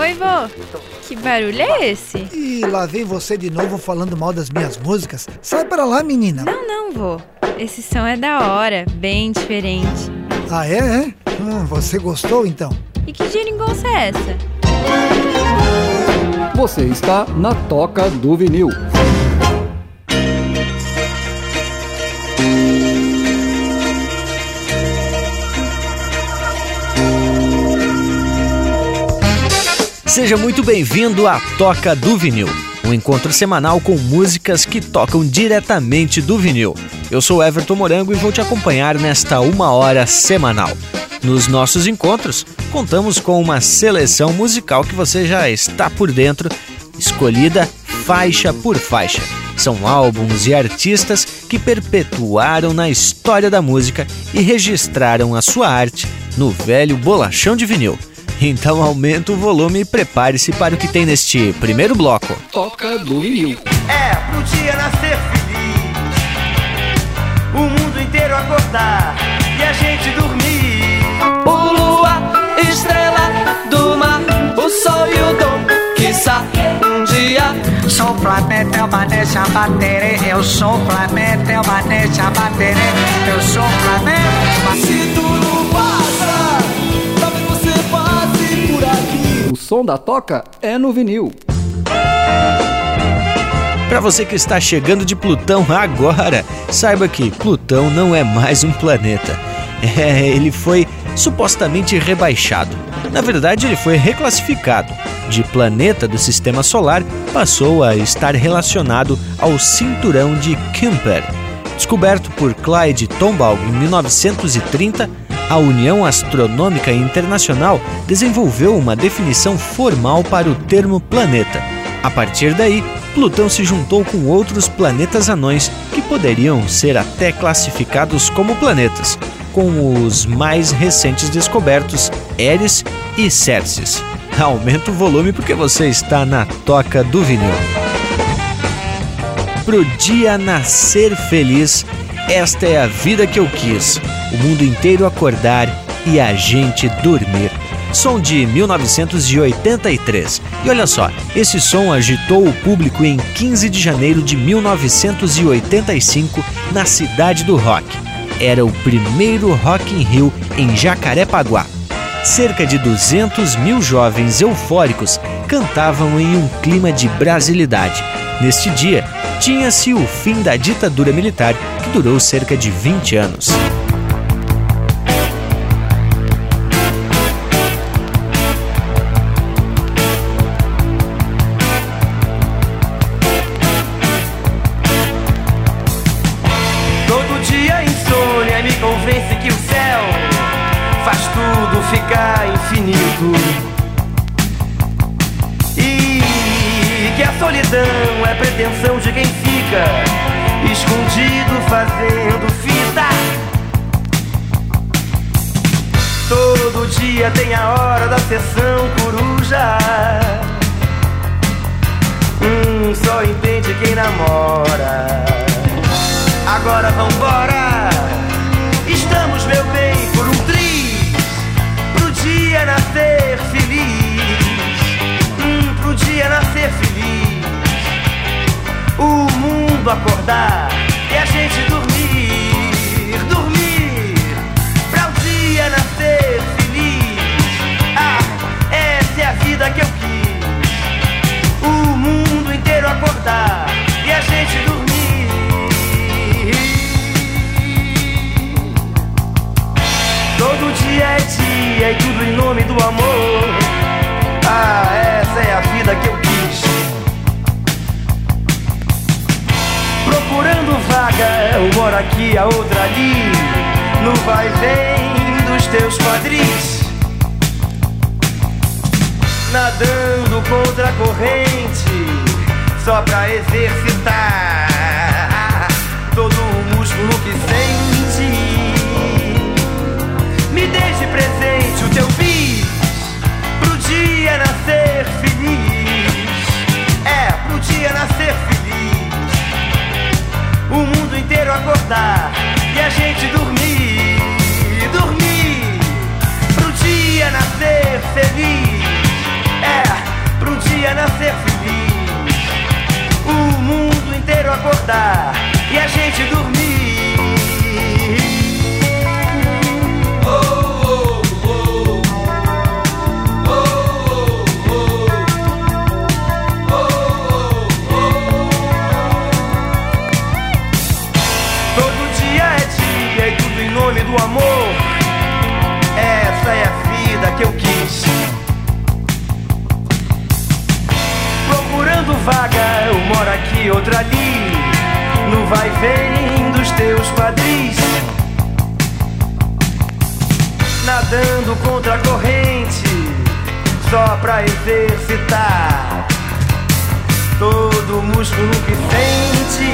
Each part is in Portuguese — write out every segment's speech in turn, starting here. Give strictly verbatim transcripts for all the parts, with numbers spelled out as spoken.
Oi, vô. Que barulho é esse? Ih, lá vem você de novo falando mal das minhas músicas. Sai pra lá, menina. Não, não, vô. Esse som é da hora, bem diferente. Ah, é? é? Hum, você gostou, então? E que geringonça é essa? Você está na Toca do Vinil. Seja muito bem-vindo à Toca do Vinil, um encontro semanal com músicas que tocam diretamente do vinil. Eu sou Everton Morango e vou te acompanhar nesta uma hora semanal. Nos nossos encontros, contamos com uma seleção musical que você já está por dentro, escolhida faixa por faixa. São álbuns e artistas que perpetuaram na história da música e registraram a sua arte no velho bolachão de vinil. Então aumenta o volume e prepare-se para o que tem neste primeiro bloco. Toca do Vinil. É pro dia nascer feliz, o mundo inteiro acordar e a gente dormir. O lua, estrela do mar, o sol e o dom, quiçá um dia. Sou o planeta, eu manejo a bateria. Eu sou o planeta, eu manejo a bateria. Eu sou o planeta. Se tudo passa, talvez você passe por aqui. O som da Toca é no vinil. Para você que está chegando de Plutão agora, saiba que Plutão não é mais um planeta. É, ele foi supostamente rebaixado. Na verdade, ele foi reclassificado. De planeta do Sistema Solar, passou a estar relacionado ao cinturão de Kuiper. Descoberto por Clyde Tombaugh em mil novecentos e trinta, a União Astronômica Internacional desenvolveu uma definição formal para o termo planeta. A partir daí, Plutão se juntou com outros planetas anões que poderiam ser até classificados como planetas, com os mais recentes descobertos, Eris e Cercis. Aumenta o volume porque você está na Toca do Vinil. Pro dia nascer feliz, esta é a vida que eu quis. O mundo inteiro acordar e a gente dormir. Som de mil novecentos e oitenta e três. E olha só, esse som agitou o público em quinze de janeiro de mil novecentos e oitenta e cinco na Cidade do Rock. Era o primeiro Rock in Rio em Jacarepaguá. Cerca de duzentos mil jovens eufóricos cantavam em um clima de brasilidade. Neste dia, tinha-se o fim da ditadura militar, que durou cerca de vinte anos. Todo dia a insônia me convence que o céu faz tudo ficar infinito e que a solidão é pretensão de quem fica escondido fazendo fita. Todo dia tem a hora da sessão coruja. Hum, só entende quem namora. Agora vambora, estamos, meu bem, por um triz, pro dia nascer feliz. Hum, pro dia nascer feliz, o mundo acordar e a gente dormir, dormir, pra o dia nascer feliz. Ah, essa é a vida que eu quis, o mundo inteiro acordar e a gente dormir. Todo dia é dia e tudo em nome do amor. Ah, essa é a vida que eu quis. Procurando vaga, uma hora aqui, a outra ali, no vai e vem dos teus quadris. Nadando contra a corrente, só pra exercitar todo o músculo que sente. Me deixe presente o teu bis, pro dia nascer feliz. É, pro dia nascer feliz, o mundo inteiro acordar e a gente dormir, dormir, pro dia nascer feliz. É, aqui, outra ali, no vai vem dos teus quadris, nadando contra a corrente, só pra exercitar todo o músculo que sente.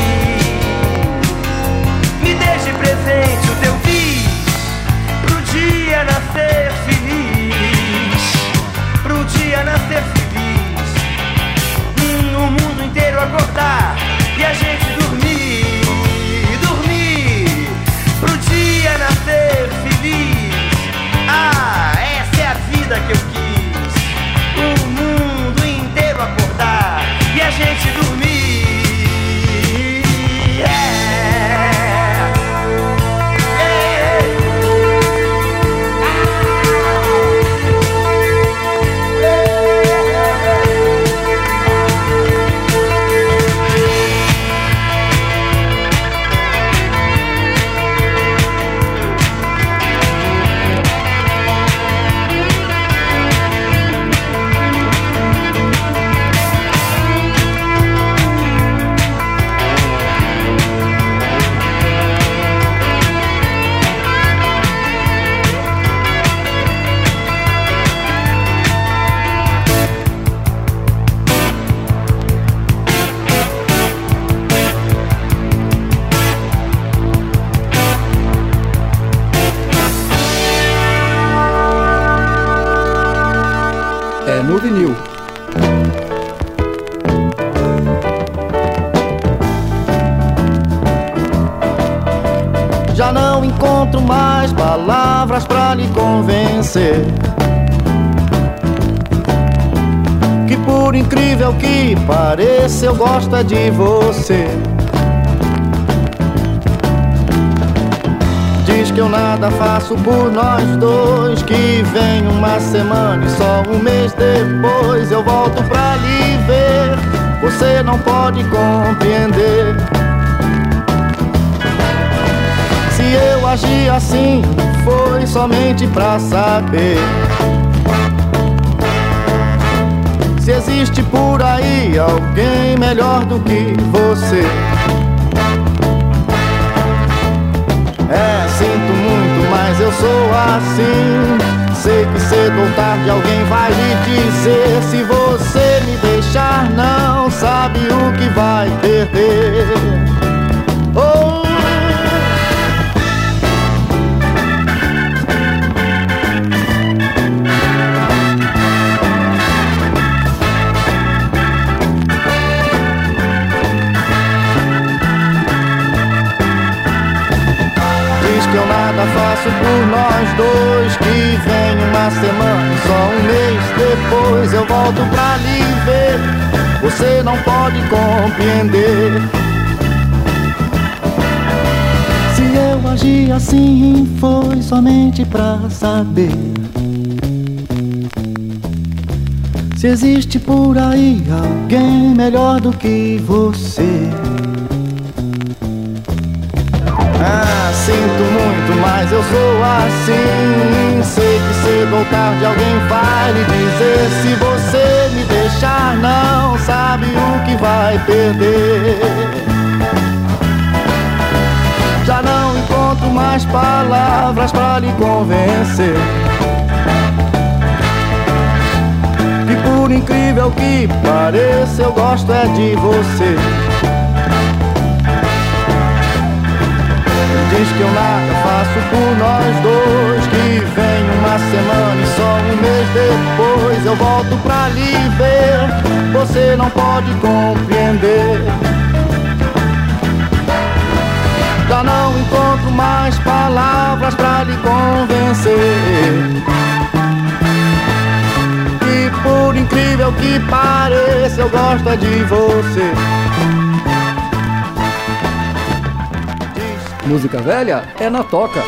Me deixe presente o teu bis, pro dia nascer feliz, pro dia nascer feliz, hum, o mundo inteiro acordar e a gente dormir, dormir, pro dia nascer feliz. Ah, essa é a vida que eu quis, o mundo inteiro acordar e a gente dormir. É no vinil. Já não encontro mais palavras pra lhe convencer que, por incrível que pareça, eu gosto é de você. Diz que eu nada faço por nós dois, que vem uma semana e só um mês depois eu volto pra lhe ver. Você não pode compreender. Se eu agi assim, foi somente pra saber se existe por aí alguém melhor do que você. É, sinto muito, mas eu sou assim. Sei que cedo ou tarde alguém vai lhe dizer: se você me deixar, não sabe o que vai perder. Oh, que eu nada faço por nós dois, que vem uma semana e só um mês depois eu volto pra lhe ver. Você não pode compreender. Se eu agi assim, foi somente pra saber se existe por aí alguém melhor do que você. Ah, sinto muito, mas eu sou assim. Sei que cedo ou tarde alguém vai lhe dizer: se você me deixar, não sabe o que vai perder. Já não encontro mais palavras pra lhe convencer que, por incrível que pareça, eu gosto é de você. Diz que eu nada faço por nós dois, que vem uma semana e só um mês depois eu volto pra lhe ver. Você não pode compreender. Já não encontro mais palavras pra lhe convencer que, por incrível que pareça, eu gosto é de você. Música velha é na Toca.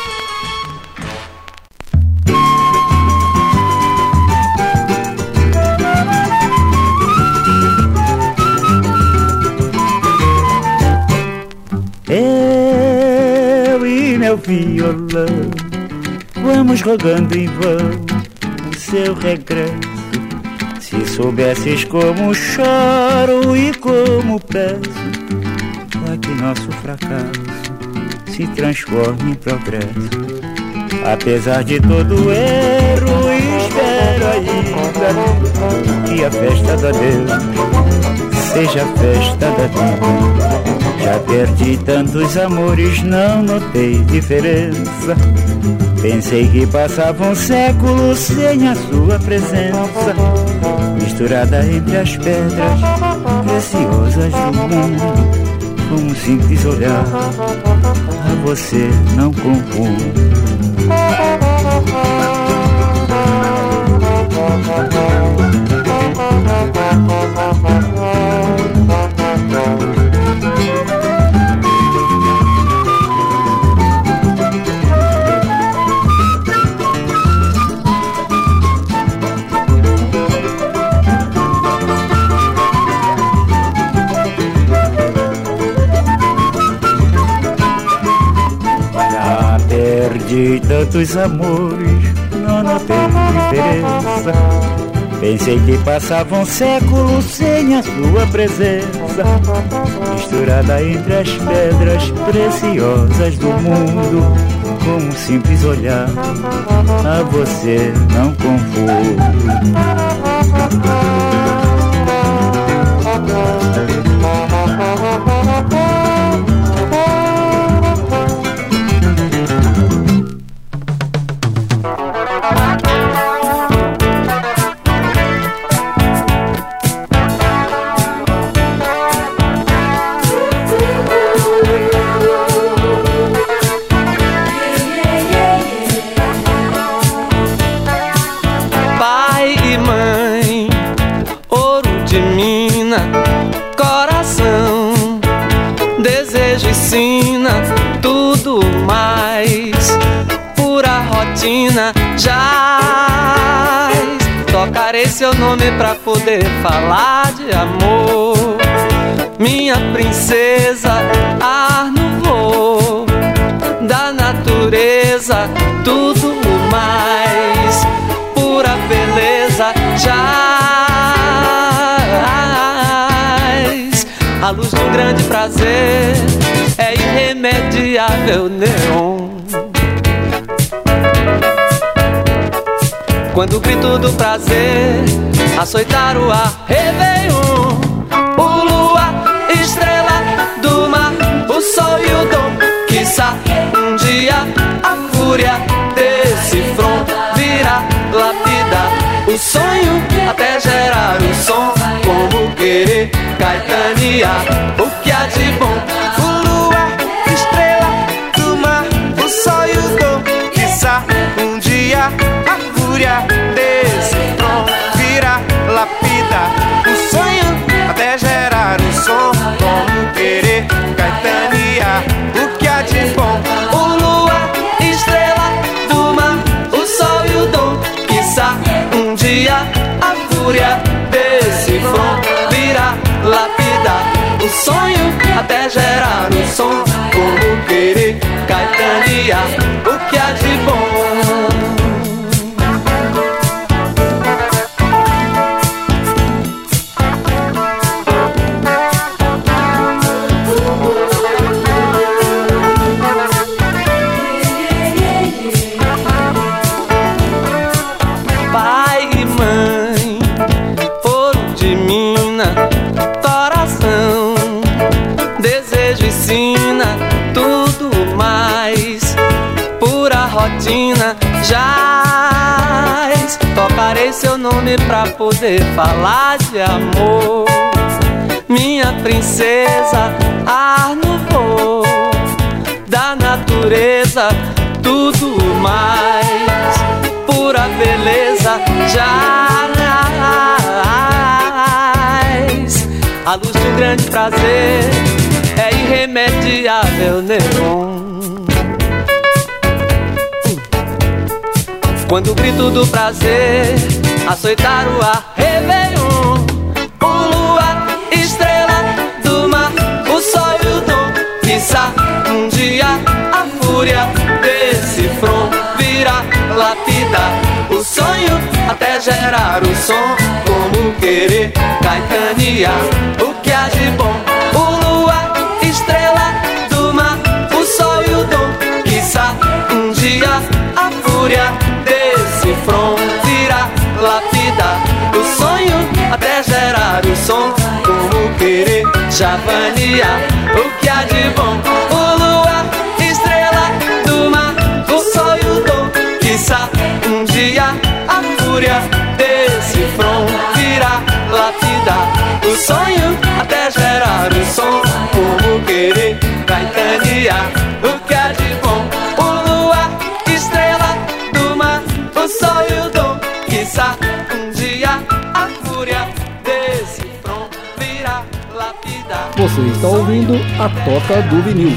Eu e meu violão vamos rogando em vão o seu regresso. Se soubesses como choro e como peço para que nosso fracasso se transforme em progresso. Apesar de todo erro, espero ainda que a festa da Deus seja a festa da vida. Já perdi tantos amores, não notei diferença. Pensei que passavam séculos sem a sua presença, misturada entre as pedras preciosas do mundo. Com um simples olhar, a você não confundo. Perdi tantos amores, não notei diferença. Pensei que passavam séculos sem a sua presença, misturada entre as pedras preciosas do mundo. Com um simples olhar, a você não confundo. Tudo mais pura rotina. Jaz, tocarei seu nome pra poder falar de amor. Minha princesa, ar no voo da natureza. Tudo mais pura beleza. Jaz, a luz de um grande prazer é irremediável neon. Quando o grito do prazer açoitar o ar, Réveillon. O luar, estrela do mar, o sol e o dom. Quiçá um dia a fúria desse front virá lapidar o sonho até gerar o som. Como querer caetanear o que há de bom. Um dia a fúria desse front virá lapidar o sonho até gerar o som. Como querer caetanear o que há de bom. O luar, estrela do mar, o sol e o dom. Quiçá um dia a fúria desse front virá lapidar o sonho até gerar o som. Como querer caetanear o que há de bom. Pai e mãe, ouro de mina, coração, desejo e sina, tudo mais pura rotina. Jaz, tocarei seu nome pra poder falar de amor. Minha princesa, ar no voo da natureza. Tudo mais pura beleza. Jaz, a luz de um grande prazer é irremediável neon. Quando o grito do prazer açoitar o ar, Réveillon. O luar, estrela do mar, o sol e o dom. Quiçá um dia a fúria desse front virá lapidar o sonho até gerar o som. Como como querer caetanear o que há de bom. O luar, estrela do mar, o sol e o dom. Quiçá um dia a fúria desse front virá lapidar o sonho até gerar o som. Como querer chavanear o que há de bom. O luar, estrela do mar, o sol e o dom. Quiçá um dia a fúria desse front virá lapidar o sonho até gerar o som. Como querer caetanear o que há de bom. O luar, estrela do mar, o sol e o dom. Quiçá um dia a fúria desse front virá lapidar. Você está ouvindo a Toca do Vinil.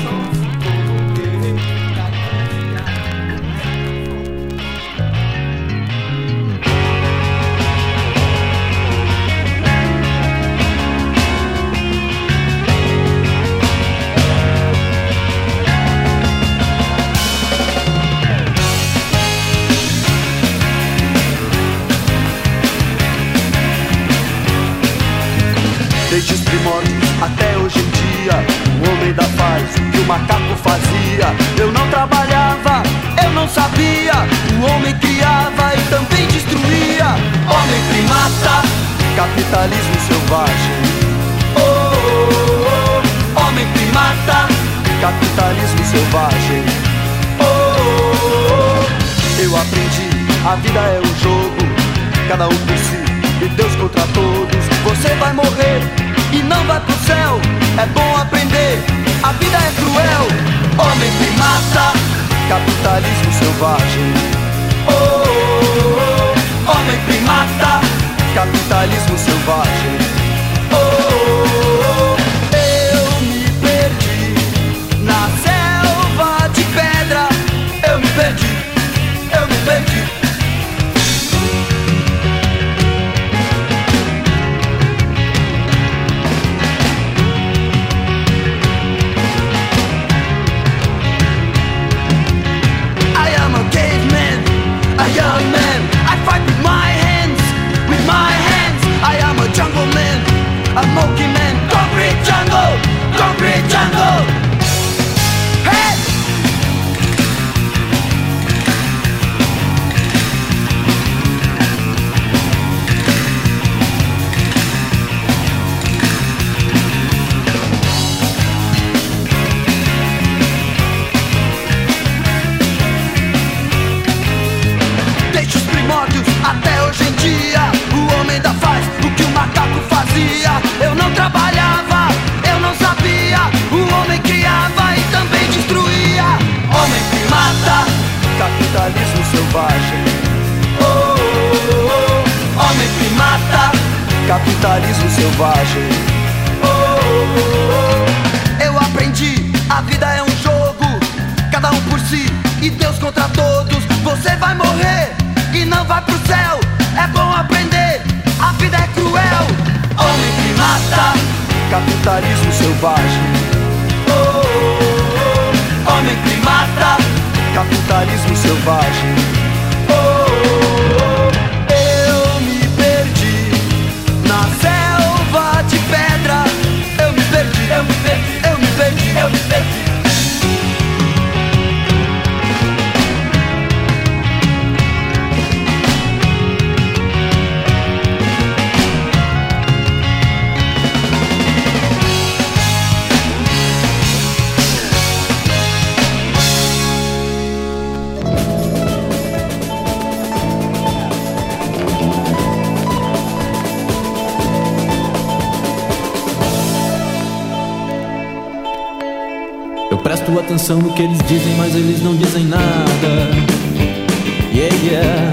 Desde os primórdios até hoje em dia, o homem ainda faz o que o macaco fazia. Eu não trabalhava, eu não sabia. O homem criava e também destruía. Homem primata, capitalismo selvagem. Oh, oh, oh. Homem primata, capitalismo selvagem. Oh, oh, oh. Eu aprendi, a vida é um jogo, cada um por si e Deus contra todos. Você vai morrer e não vai pro céu. É bom aprender, a vida é cruel. Homem primata, capitalismo selvagem. Oh, oh, oh. Homem primata, capitalismo selvagem. Oh, oh, oh. Eu me perdi na selva de pedra. Eu me perdi, eu me perdi. Young man, I fight with my hands, with my hands. I am a jungle man, a monkey man. Concrete jungle, concrete jungle. Hey! Até hoje em dia, o homem ainda faz o que o macaco fazia. Eu não trabalhava, eu não sabia. O homem criava e também destruía. Homem primata, capitalismo selvagem. Oh, oh, oh. Homem primata, capitalismo selvagem. Oh, oh, oh. Eu aprendi, a vida é um jogo, cada um por si e Deus contra todos. Você vai morrer e não vai pro céu. É bom aprender, a vida é cruel. Homem primata, capitalismo selvagem. Oh, oh, oh. Homem primata, capitalismo selvagem. Oh, oh, oh. Eu me perdi na selva de pedra. Eu me perdi, eu me perdi, eu me perdi, eu me perdi. Presto atenção no que eles dizem, mas eles não dizem nada. Yeah, yeah.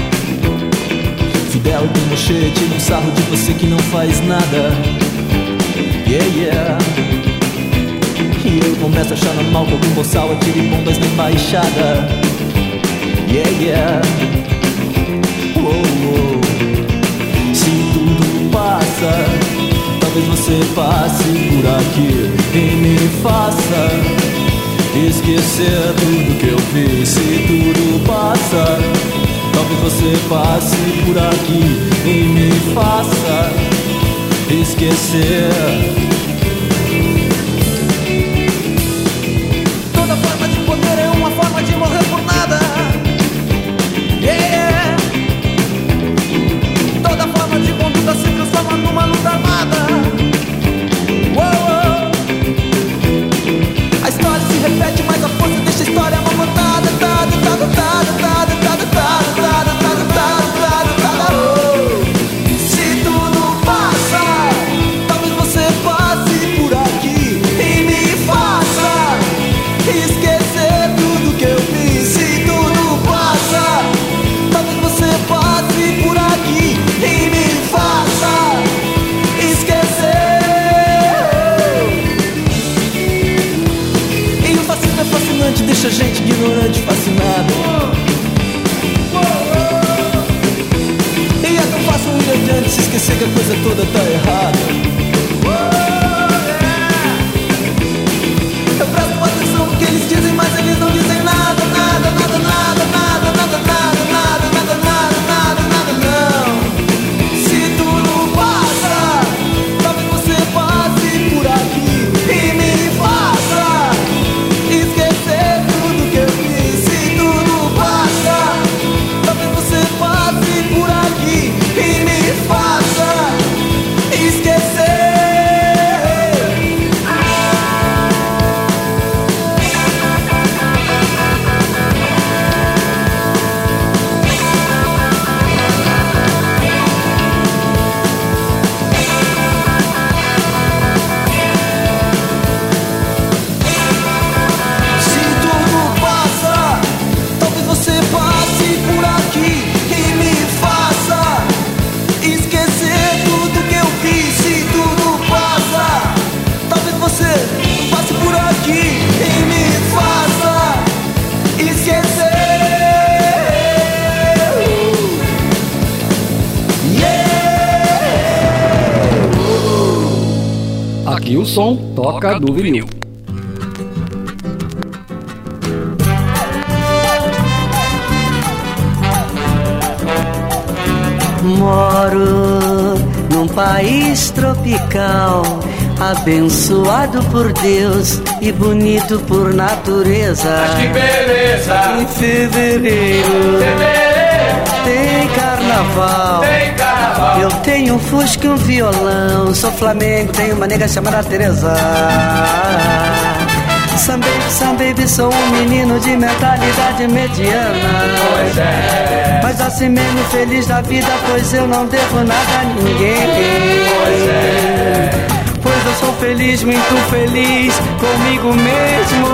Fidel e Pinochet tiram um sarro de você que não faz nada. Yeah, yeah. E eu começo a achar normal que algum boçal atire bombas na embaixada. Yeah, yeah. Oh, oh. Se tudo passa, talvez você passe por aqui e me faça esquecer tudo que eu fiz. Se tudo passa, Talvez você passe por aqui e me faça esquecer. Toda forma de poder é uma forma de morrer por nada. Yeah. Toda forma de conduta se transforma numa luta armada. Uou. A história se repete, mas a força deixa a história amarrotada. Tada, tada, tada, tada, tada, tada, tada, tada, tada, tada. Se tudo passa, talvez você passe por aqui e me faça esquecer tudo que eu fiz. Se tudo passa, talvez você passe por aqui e me faça esquecer. E o fascismo é fascinante, deixa a gente ignorante, fascinado. E é tão fácil ir adiante, se esquecer que a coisa toda tá errada. Eu presto atenção no que eles dizem, mas eles não dizem nada, nada, nada, nada, nada, nada, nada, nada, nada, nada, nada, nada, não. Se tudo passa, talvez você passe por aqui e me faça esquecer tudo que eu fiz. Se tudo passa, talvez você passe por aqui e me faça esquecer. Se tudo passa, talvez você passe por aqui e me faça esquecer tudo que eu fiz. Se tudo passa, talvez você passe por aqui e me faça esquecer. Aqui o som toca do vinil. Moro num país tropical, abençoado por Deus e bonito por natureza. Mas que beleza! Em fevereiro, Fevereiro tem carnaval. tem carnaval. Eu tenho um fusca e um violão, sou flamengo, tenho uma nega chamada Teresa. Some baby, some baby, sou um menino de mentalidade mediana. Pois é, Mas assim mesmo feliz da vida, pois eu não devo nada a ninguém. pois é. Pois eu sou feliz, muito feliz comigo mesmo.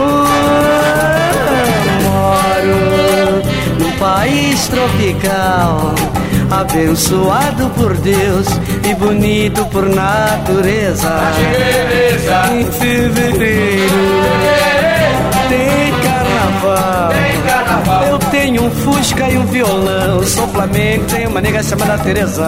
Moro num país tropical, abençoado por Deus e bonito por natureza. Mas que beleza! Em fevereiro tem carnaval. Tem carnaval. Eu tenho um fusca e um violão, sou flamengo, tenho uma nega chamada Teresa.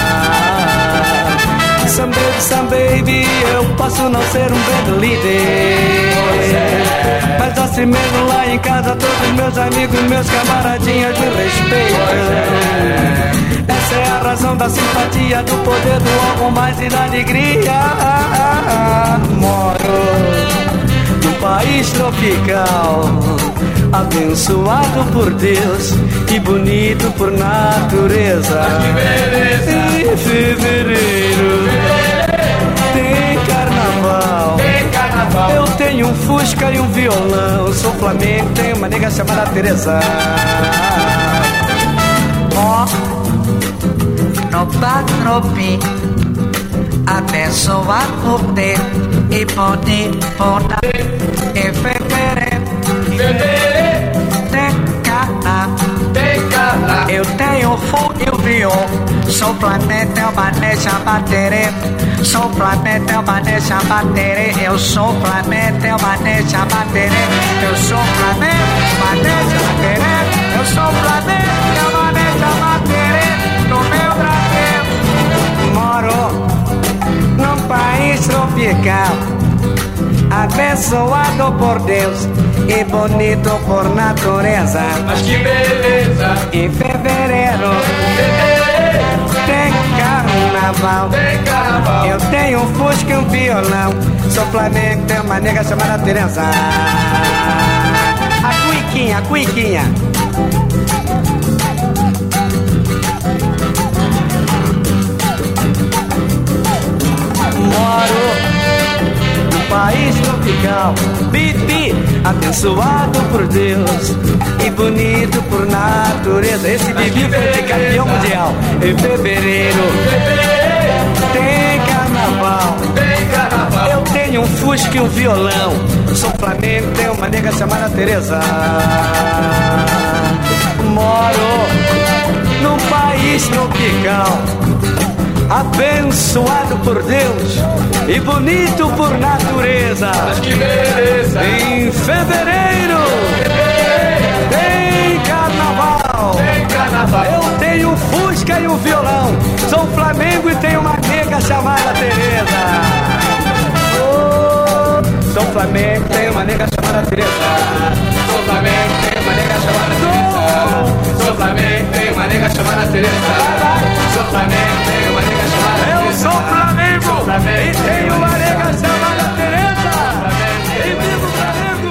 Some baby, some baby, eu posso não ser um band líder, é. mas assim mesmo lá em casa todos meus amigos, meus camaradinhas me respeitam. É. Essa é a razão da simpatia, do poder do algo mais e da alegria. Moro num país tropical, abençoado por Deus e bonito por natureza. Mas que beleza! Em fevereiro tem carnaval. Tem carnaval. Eu tenho um fusca e um violão, sou flamengo, tenho uma nega chamada Teresa. Ó, no patropi, abençoado por Deus e bonito por natureza. Em fevereiro Fevereiro tem carnaval. tem carnaval. Eu tenho fogo e o viol. Sou planeta, é uma neja baterê. Sou planeta, é uma neja baterê. Eu sou planeta, é uma neja baterê. Eu sou planeta, uma neja baterê. Eu sou planeta, é uma neja baterê. No meu Brasil, moro num país tropical, abençoado por Deus e bonito por natureza. Mas que beleza! Em fevereiro, fevereiro tem carnaval. Tem carnaval. Eu tenho um fusca e um violão. Sou Flamengo, tenho uma nega chamada Teresa. A cuiquinha, a cuiquinha. Moro no país tropical, Bibi, abençoado por Deus e bonito por natureza. Esse Bibi foi campeão mundial. Em fevereiro, tem carnaval. Tem carnaval. Eu tenho um fusca e um violão. Sou Flamengo, tenho uma nega chamada Teresa. Moro num país tropical, abençoado por Deus e bonito por natureza. Mas que beleza! Em fevereiro, fevereiro tem carnaval. Tem carnaval. Eu tenho um fusca e um violão. Sou Flamengo e tenho uma nega chamada Teresa. Oh, sou Flamengo, tenho uma nega chamada Teresa. Sou Flamengo, tenho uma nega chamada Teresa. Sou Flamengo, tenho uma nega chamada Teresa. Sou Flamengo, tenho uma nega chamada Teresa. Eu sou Flamengo, sou Flamengo e tenho uma nega chamada Teresa. E vivo Flamengo!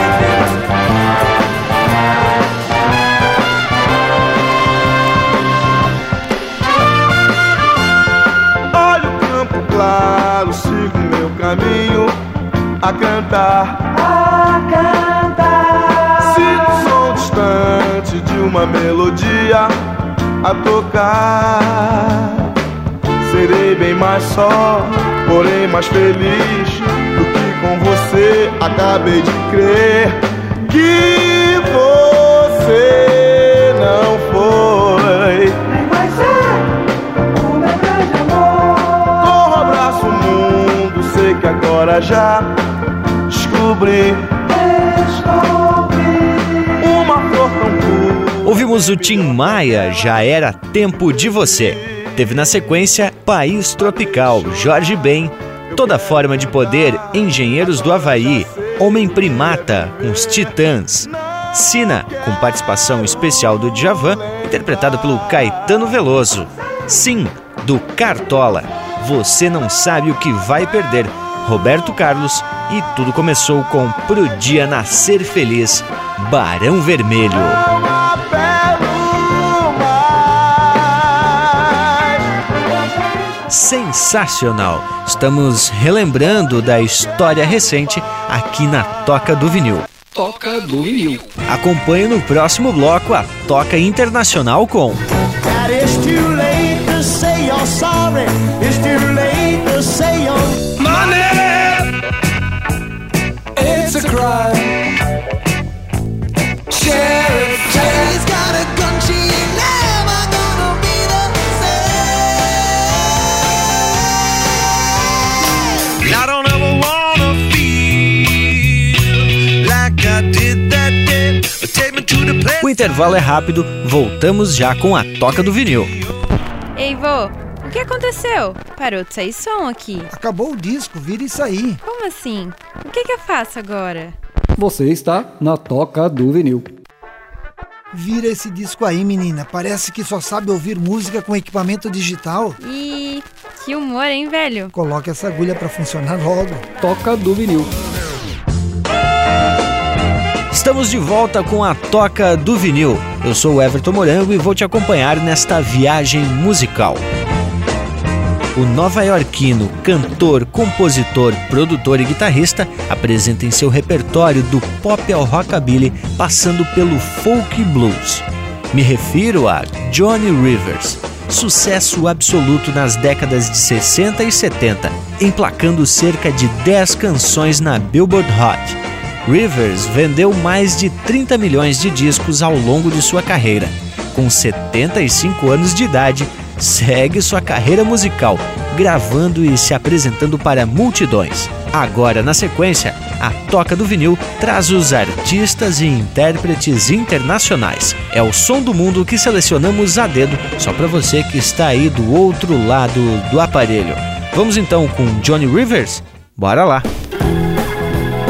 Olha o campo claro, sigo meu caminho a cantar, a cantar. Sinto o som distante de uma melodia a tocar. Serei bem mais só, porém mais feliz do que com você. Acabei de crer que você não foi. Nem vai ser o meu grande amor. Corro, abraço o mundo, sei que agora já descobri. Descobri uma flor tão pura. Ouvimos o Tim Maia, Já Era Tempo de Você. Teve na sequência País Tropical, Jorge Ben, Toda Forma de Poder, Engenheiros do Havaí, Homem Primata, com os Titãs, Sina, com participação especial do Djavan, interpretado pelo Caetano Veloso, Sim, do Cartola, Você Não Sabe o Que Vai Perder, Roberto Carlos, e tudo começou com Pro Dia Nascer Feliz, Barão Vermelho. Sensacional! Estamos relembrando da história recente aqui na Toca do Vinil. Toca do Vinil. Acompanhe no próximo bloco a Toca Internacional com It's a crime. Sheriff, she's got a gun, she ain't never gonna be the same. I don't ever wanna feel like I did that day. Take me to the place. O intervalo é rápido, voltamos já com a Toca do Vinil. Ei, vô, o que aconteceu? Parou de sair som aqui. Acabou o disco, vira isso aí. Como assim? O que que eu faço agora? Você está na Toca do Vinil. Vira esse disco aí, menina. Parece que só sabe ouvir música com equipamento digital. Ih, que humor, hein, velho? Coloque essa agulha pra funcionar logo. Toca do Vinil. Estamos de volta com a Toca do Vinil. Eu sou o Everton Morango e vou te acompanhar nesta viagem musical. O nova-iorquino, cantor, compositor, produtor e guitarrista apresenta em seu repertório do pop ao rockabilly, passando pelo folk blues. Me refiro a Johnny Rivers, sucesso absoluto nas décadas de sessenta e setenta, emplacando cerca de dez canções na Billboard Hot. Rivers vendeu mais de trinta milhões de discos ao longo de sua carreira. Com setenta e cinco anos de idade, segue sua carreira musical, gravando e se apresentando para multidões. Agora, na sequência, a Toca do Vinil traz os artistas e intérpretes internacionais. É o som do mundo que selecionamos a dedo, só para você que está aí do outro lado do aparelho. Vamos então com Johnny Rivers? Bora lá!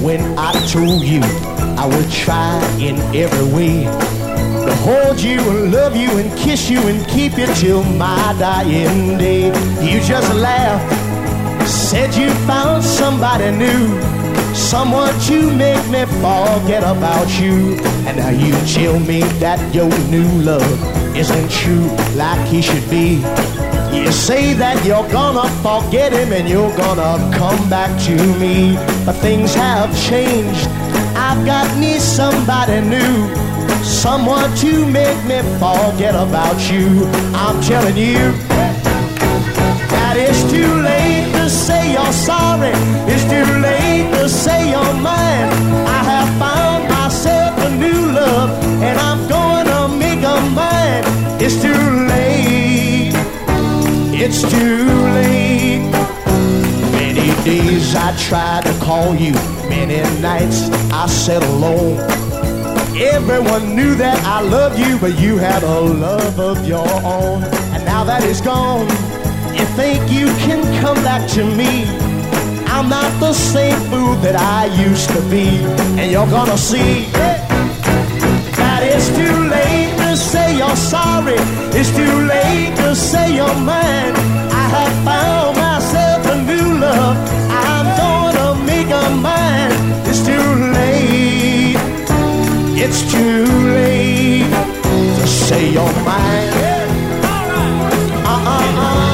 when I told you I would try in every way to hold you and love you and kiss you and keep you till my dying day. You just laughed, said you found somebody new, someone to make me forget about you. And now you tell me that your new love isn't true like he should be. You say that you're gonna forget him and you're gonna come back to me. But things have changed, I've got me somebody new, someone to make me forget about you. I'm telling you that it's too late to say you're sorry, it's too late to say you're mine. I have found myself a new love and I'm gonna make her mine. It's too late, it's too late. Many days I tried to call you, many nights I sat alone. Everyone knew that I loved you, but you had a love of your own. And now that it's gone, you think you can come back to me. I'm not the same fool that I used to be. And you're gonna see that it's too late to say you're sorry, it's too late to say you're mine. I have found myself a new love, I'm gonna make her mine. It's too late, it's too late to say you're mine. Uh-uh-uh.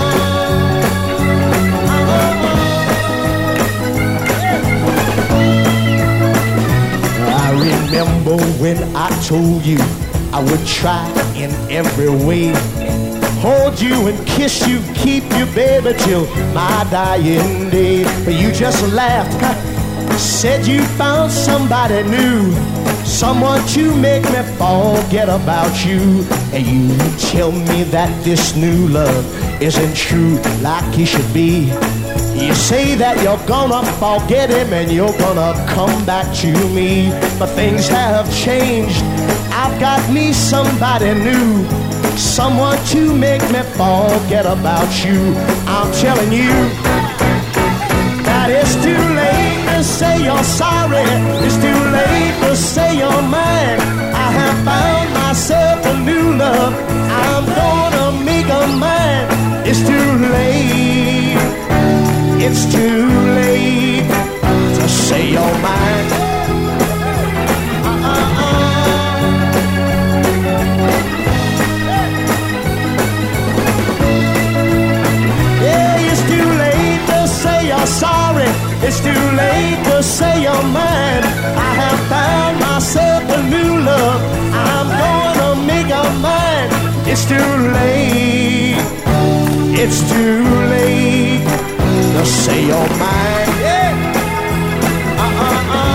I remember when I told you I would try in every way, hold you and kiss you, keep you, baby, till my dying day. But you just laughed, said you found somebody new, someone to make me forget about you. And you tell me that this new love isn't true like he should be. You say that you're gonna forget him and you're gonna come back to me. But things have changed, I've got me somebody new, someone to make me forget about you. I'm telling you that it's too late to say you're sorry, it's too late to say you're mine. I have found myself a new love, I'm gonna make her mine. It's too late, it's too late to say you're mine. Sorry, it's too late to say you're mine. I have found myself a new love, I'm gonna make her mine. It's too late, it's too late to say you're mine. Yeah. Uh-uh-uh.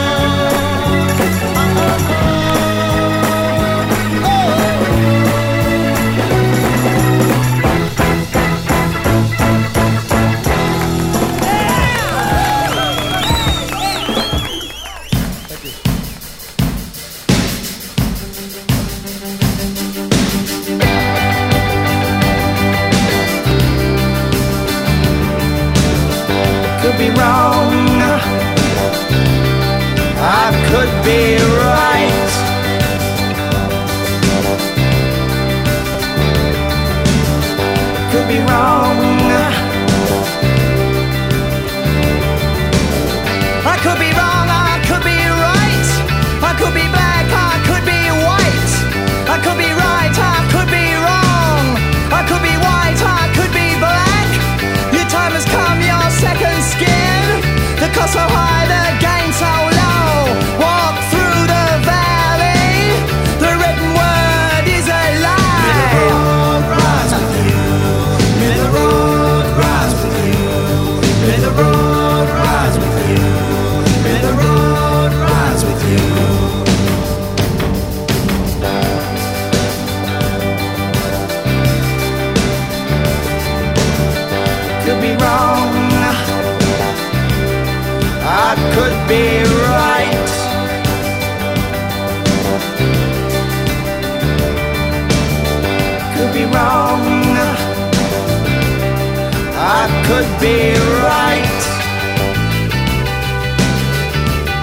Be right. Could be wrong. I could be wrong, I could be right. I could be black, I could be white. I could be right, I could be wrong. I could be white, I could be black. Your time has come, your second skin. The cost so high, the gain so low. Walk through the valley, the written word is a lie. May the road rise with you, may the road rise with you, may the road rise with you, may the road rise with you. Could be wrong, I could be right. Could be wrong, I could be right.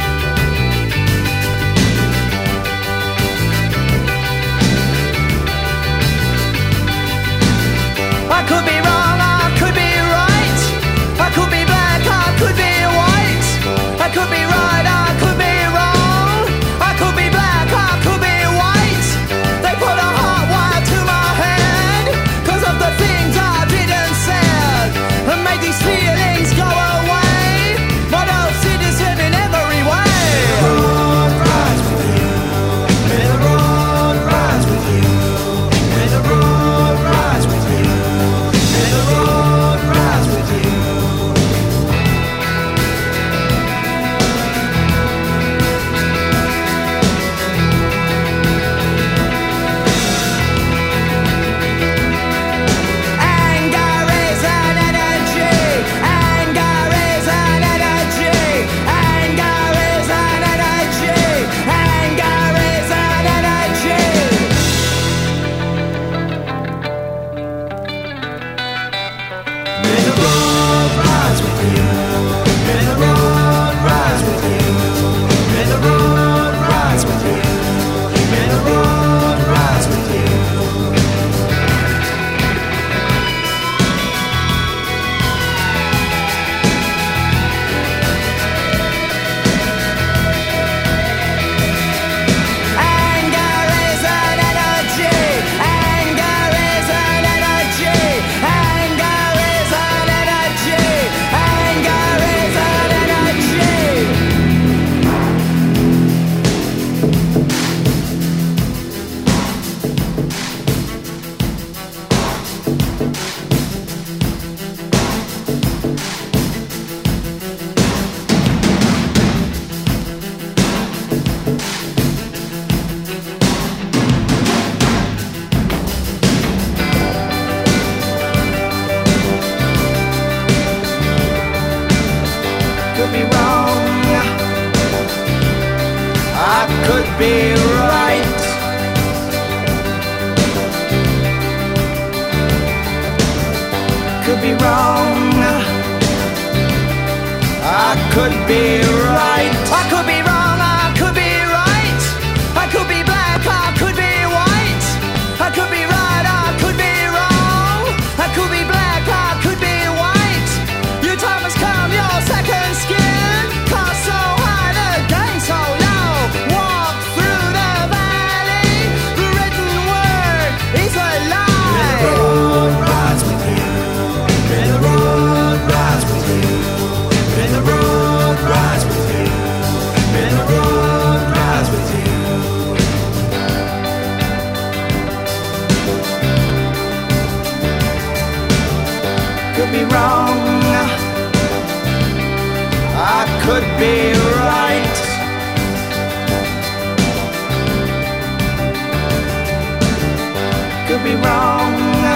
be right. Could be wrong. I could be right. I could be wrong. I could be right. I could be black. I could be white. I could be right. I could be wrong. I could be black. I could be white. Your time has come. Your second skin. Cast so high, the game so low. Walk through the valley. The written word is a lie. May the road rise with you. May the road rise with you. May the road rise with you. May the road rise with you. Could be wrong. I could be right. Could be wrong.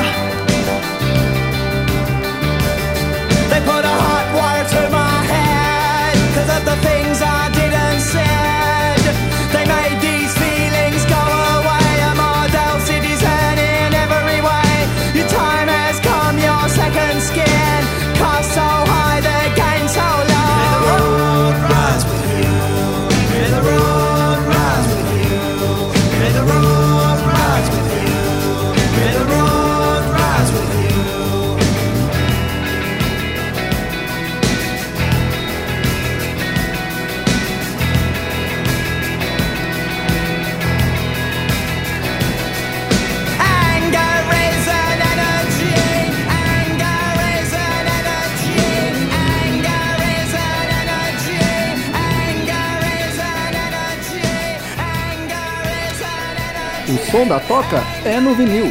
They put a hot wire to my head 'cause of the things I didn't said. They made these feelings go away. A model citizen in every way. Your time has come, your second skin. Cast so high, the game so low. May the road rise with you. May the road rise with you. May the road rise with you. May the road rise with you. O som da toca é no vinil.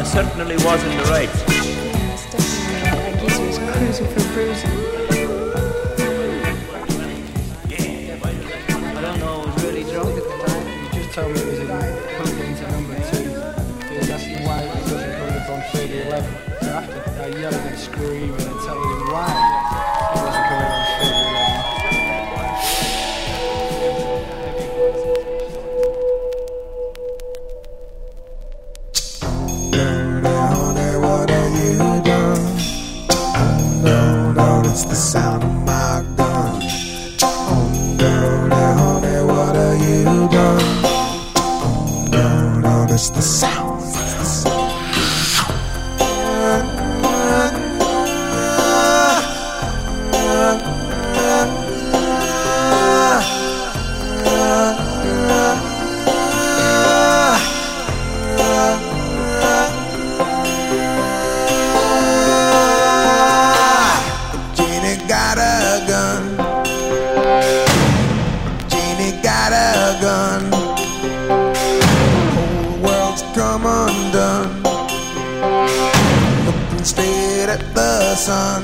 certainly was in the right. I guess he was cruising for bruising. I don't know, I was really drunk at the time. He just told me it was in hooked into number two. He was asking why it wasn't coming up on thirty eleven. So after I yelling and screaming and telling him why it wasn't coming on thirty eleven. It's the sound of my gun. Oh, dirty honey, what have you done? Oh, dirty, it's the sound. It's the sound. The sun.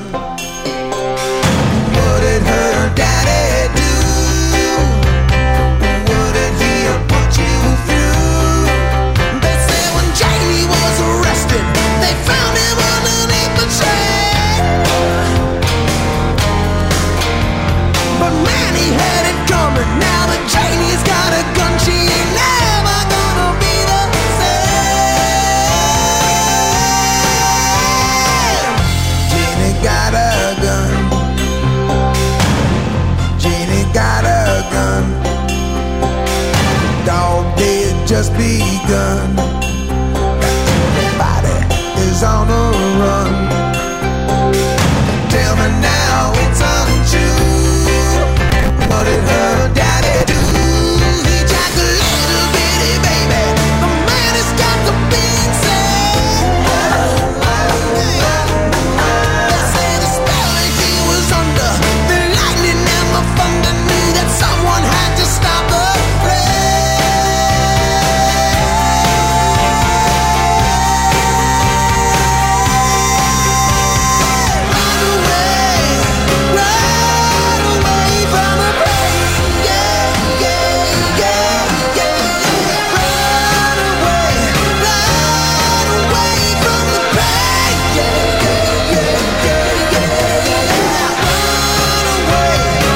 What did her daddy do? What did he put you through? They say when Jamie was arrested, they found him underneath the train. But man, he had it coming. Now that Jamie's got a gun, she ain't never gonna be the got a gun. Jeannie got a gun. Dog days just begun. Everybody is on the run. Tell me now it's untrue. What did her daddy do? He jacked a little bitty baby. The man has got the big say. Thunder knew that someone had to stop the run away, run away from the pain. Yeah, yeah, yeah, yeah. Run away, run away from the pain. Yeah, yeah, yeah, yeah, yeah. Run away.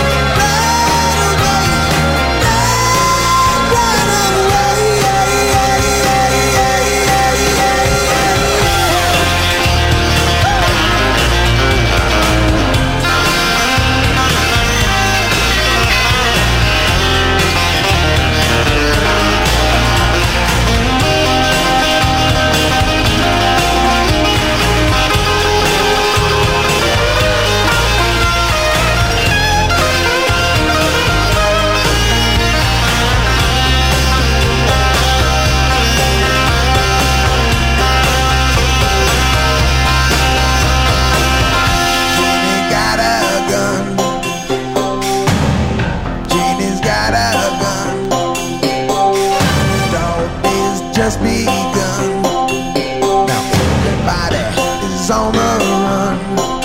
Just begun. Now everybody is on the run.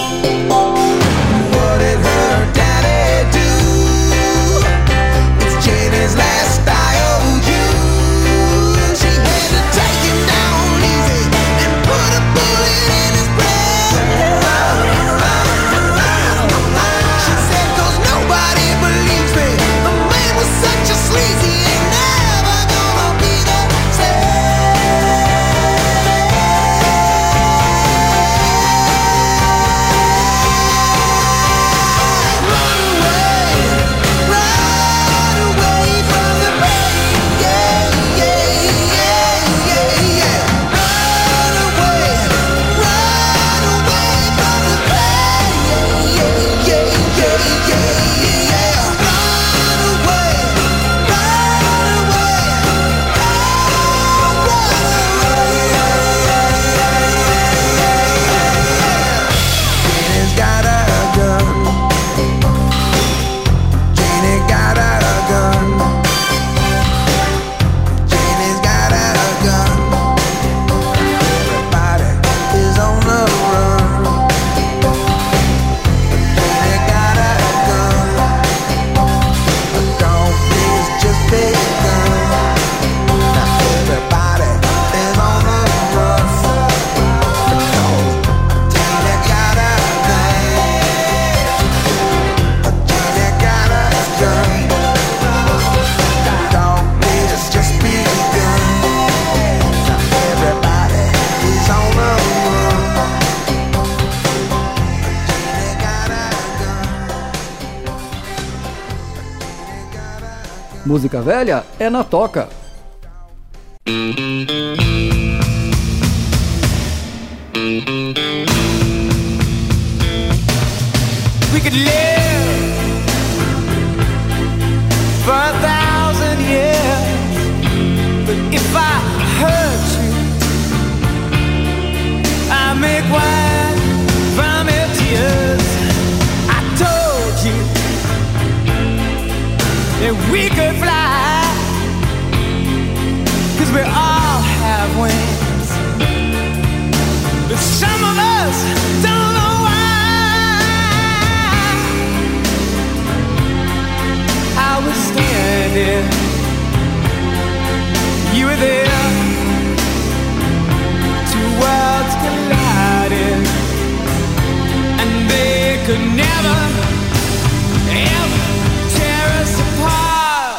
What did her daddy do? It's Janie's last I O U. She had to take him down easy and put a bullet in his brain. She said, 'cause nobody believes me. The man was such a sleazy, ain't never gonna be the same. Música velha é na Toca. We could live for a thousand years, but if I hurt you, I make wine from your tears. I told you that we could fly, 'cause we all have wings, but some of us don't know why. I was standing, you were there, two worlds collided, and they could never, ever tear us apart.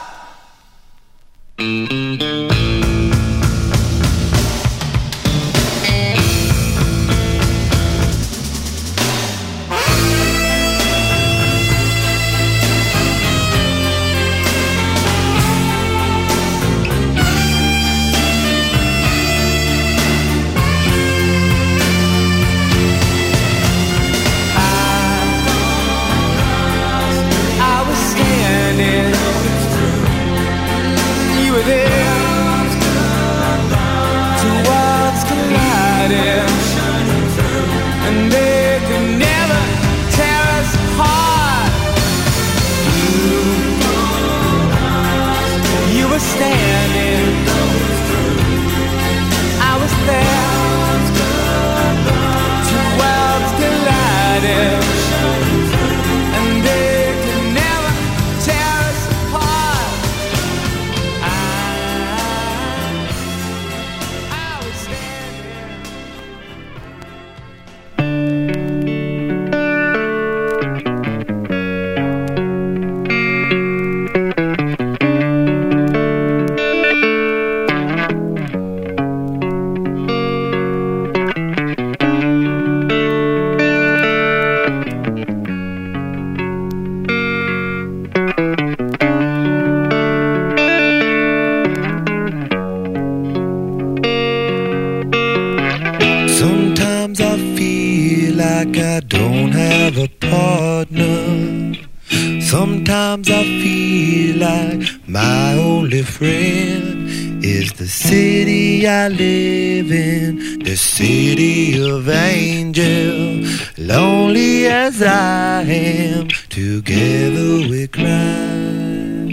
Sometimes I feel like my only friend is the city I live in, the city of angels. Lonely as I am, together we cry.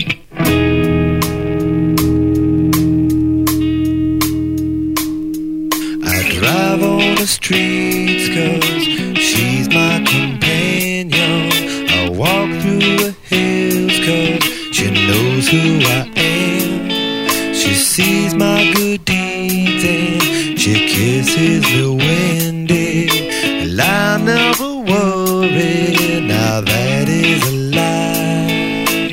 I drive on the streets 'cause she's my companion. I walk through the hills 'cause she knows who I am. She sees my good deeds and she kisses me windy. And I never worry, now that is a lie.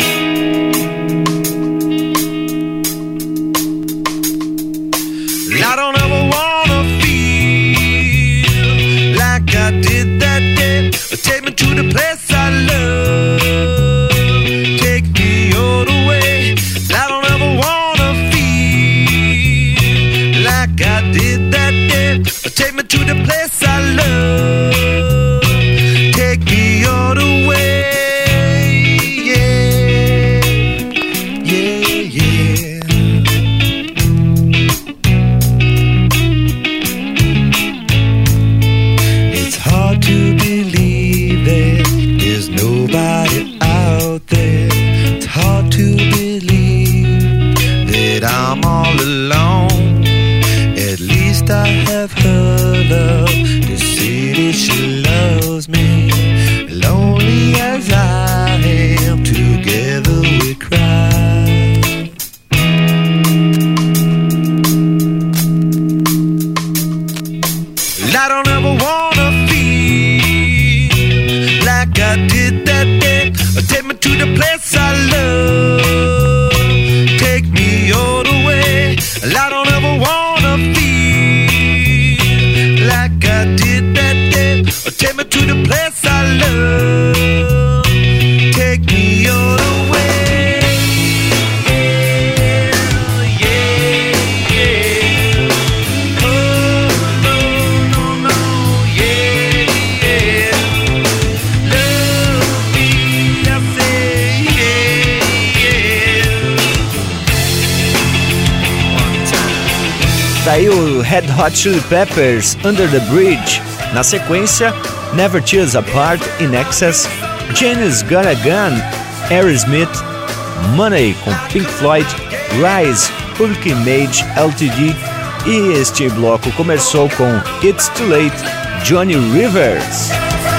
I don't ever wanna feel like I did that day. Take me to the place I love, take me all the way. I don't ever wanna feel like I did that day. Take me to the place I love, take me all the way. Yeah, yeah, yeah. It's hard to believe that there's nobody out there. It's hard to believe that I'm all alone. At least I have her love to see that she loves me. Lonely as I am, together we cry. I don't ever wanna feel like I did that day. Take me to the place I love, take me all the way. I don't ever wanna feel Tá aí o Red Hot Chili Peppers, Under the Bridge. Na sequência, Never Tears Apart, In Excess, Janis Got a Gun, Aerosmith, Money com Pink Floyd, Rise, Public Image, L T D, e este bloco começou com It's Too Late, Johnny Rivers.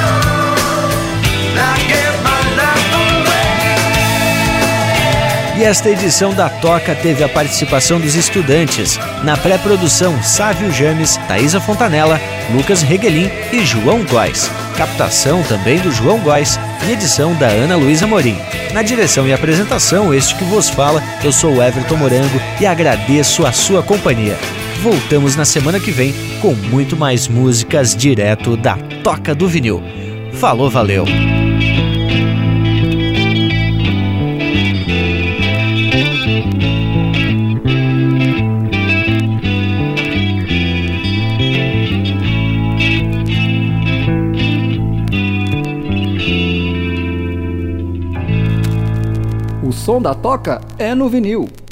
E esta edição da Toca teve a participação dos estudantes. Na pré-produção, Sávio James, Thaisa Fontanella, Lucas Reguelin e João Góes. Captação também do João Góes e edição da Ana Luísa Morim. Na direção e apresentação, este que vos fala, eu sou o Everton Morango e agradeço a sua companhia. Voltamos na semana que vem com muito mais músicas direto da Toca do Vinil. Falou, valeu! O som da Toca é no vinil.